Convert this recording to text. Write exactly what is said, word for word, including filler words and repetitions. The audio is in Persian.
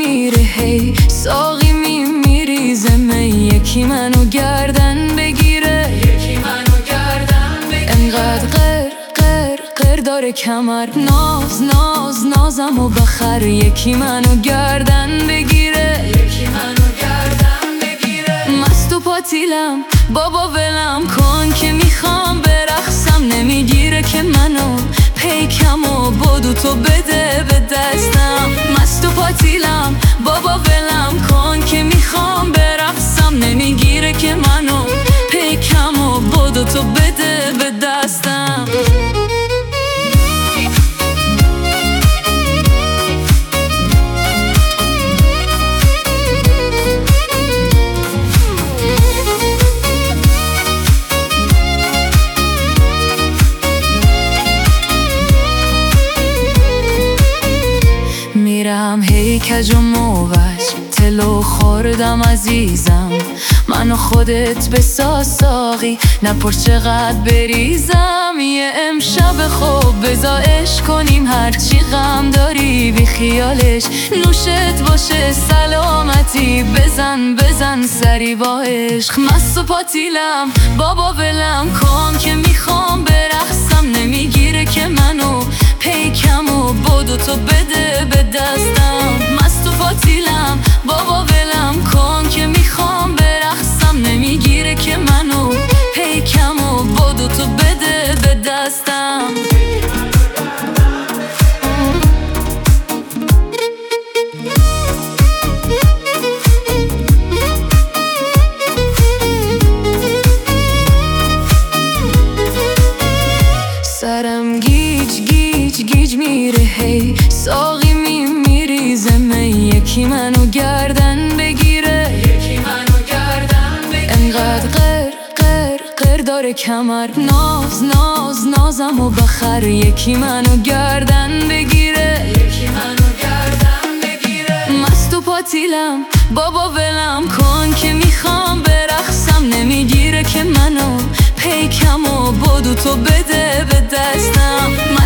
میره هی ساقی میریزه می، یکی منو گردن بگیره، یکی منو گردن بگیره. انقدر قر قر قر داره کمر، ناز ناز نازم و بخر، یکی منو گردن بگیره، یکی منو گردن بگیره. مست و پاتیلم بابا ولم کن که میخوام برقصم، نمیگیره که منو پیکم و بدو تو بده به دستم. مست و پاتیلم بابا ولم کن که میخوام برقصم، نمیگیره که منو پیکم و بدو تو بده به دستم. میرم هی کج و موج، تلو خوردم عزیزم، منو خودت بساز ساقی، نپر چقدر بریزم. یه امشب خوب بزا عشق کنیم، هرچی غم داری بی خیالش، نوشت باشه سلامتی، بزن بزن سری با عشق. مست و پاتیلم بابا ولم کن که میخوام برقصم، نمیگیره که منو پیکم و بدو تو بده به دستم. مست و پاتیلم بابا ولم کن که میخوام برقصم، نمیگیره که منو پیکم و بدو تو بده به دستم. سرم گیج گیج گیج میره هی ساقی میریزه می، یکی منو گردن بگیره، یکی منو گردن بگیره. انقدر قر قر قر داره کمر، ناز ناز نازم و بخر، یکی منو گردن بگیره، یکی منو گردن بگیره. مست و پاتیلم بابا ولم کن که میخوام برقصم، نمیگیره که منو پیکم و بدو تو بده به دستم.